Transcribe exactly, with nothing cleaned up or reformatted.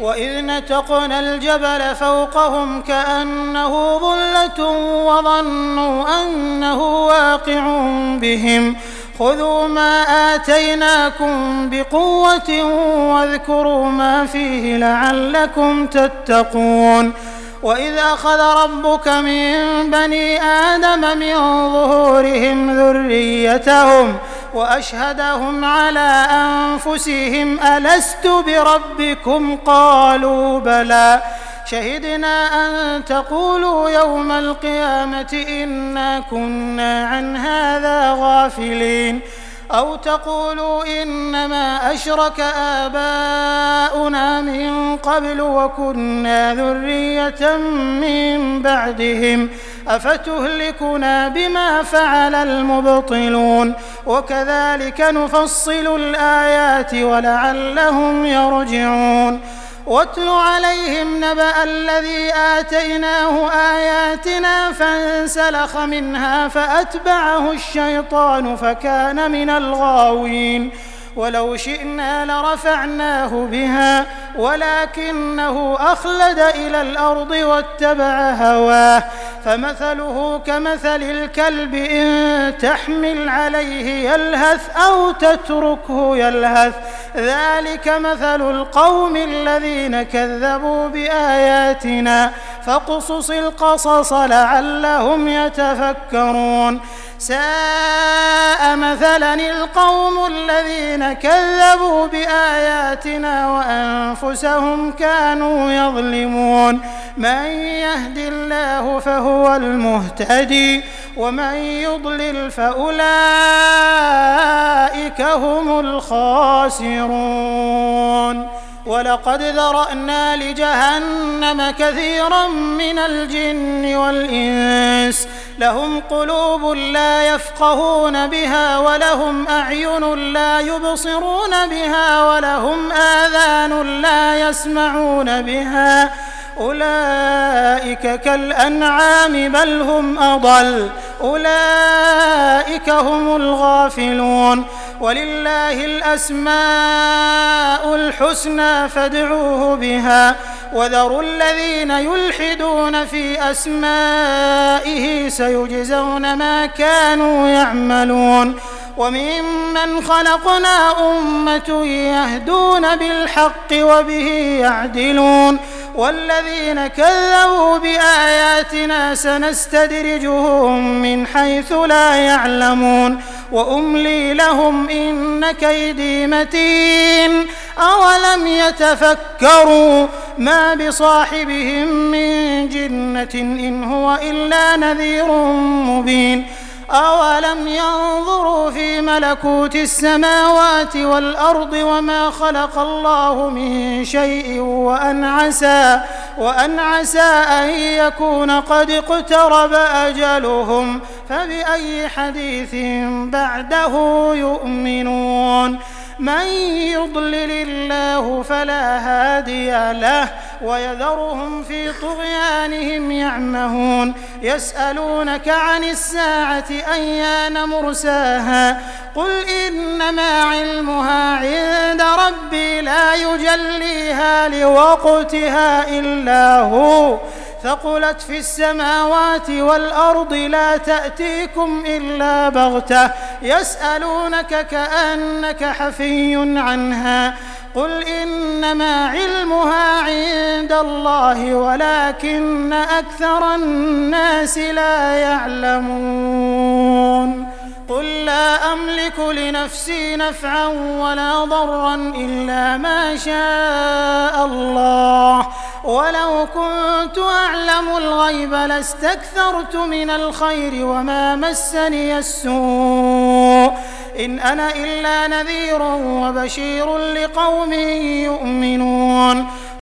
وإذ نتقنا الجبل فوقهم كأنه ظلة وظنوا أنه واقع بهم خذوا ما آتيناكم بقوة واذكروا ما فيه لعلكم تتقون وإذ أخذ ربك من بني آدم من ظهورهم ذريتهم وأشهدهم على أنفسهم ألست بربكم قالوا بلى شهدنا أن تقولوا يوم القيامة إنا كنا عن هذا غافلين أو تقولوا إنما أشرك آباؤنا من قبل وكنا ذرية من بعدهم أفتهلكنا بما فعل المبطلون وكذلك نفصل الآيات ولعلهم يرجعون واتل عليهم نبأ الذي آتيناه آياتنا فانسلخ منها فأتبعه الشيطان فكان من الغاوين ولو شئنا لرفعناه بها ولكنه أخلد إلى الأرض واتبع هواه فمثله كمثل الكلب إن تحمل عليه يلهث أو تتركه يلهث ذلك مثل القوم الذين كذبوا بآياتنا فاقصص القصص لعلهم يتفكرون ساء مثلا القوم الذين كذبوا بآياتنا وأنفسهم كانوا يظلمون من يهد الله فهو المهتدي ومن يضلل فأولئك هم الخاسرون ولقد ذرأنا لجهنم كثيرا من الجن والإنس لهم قلوب لا يفقهون بها ولهم أعين لا يبصرون بها ولهم آذان لا يسمعون بها أولئك كالأنعام بل هم أضل أولئك هم الغافلون ولله الأسماء الحسنى فادعوه بها وذروا الذين يلحدون في أسمائه سيجزون ما كانوا يعملون وممن خلقنا أمة يهدون بالحق وبه يعدلون والذين كذبوا بآياتنا سنستدرجهم من حيث لا يعلمون وأملي لهم إن كيدي متين أولم يتفكروا ما بصاحبهم من جنة إن هو إلا نذير مبين أولم ينظروا في ملكوت السماوات والأرض وما خلق الله من شيء وأن عسى, وأن عسى أن يكون قد اقترب أجلهم فبأي حديث بعده يؤمنون من يضلل الله فلا هادي له ويذرهم في طغيانهم يعمهون يسألونك عن الساعة أيان مرساها قل إنما علمها عند ربي لا يجليها لوقتها إلا هو ثقلت في السماوات والأرض لا تأتيكم إلا بغتة يسألونك كأنك حفي عنها قل إنما علمها عند الله ولكن أكثر الناس لا يعلمون قل لا أملك لنفسي نفعا ولا ضرا إلا ما شاء الله ولو كنت أعلم الغيب لاستكثرت من الخير وما مسني السوء إن أنا إلا نذير وبشير لقوم يؤمنون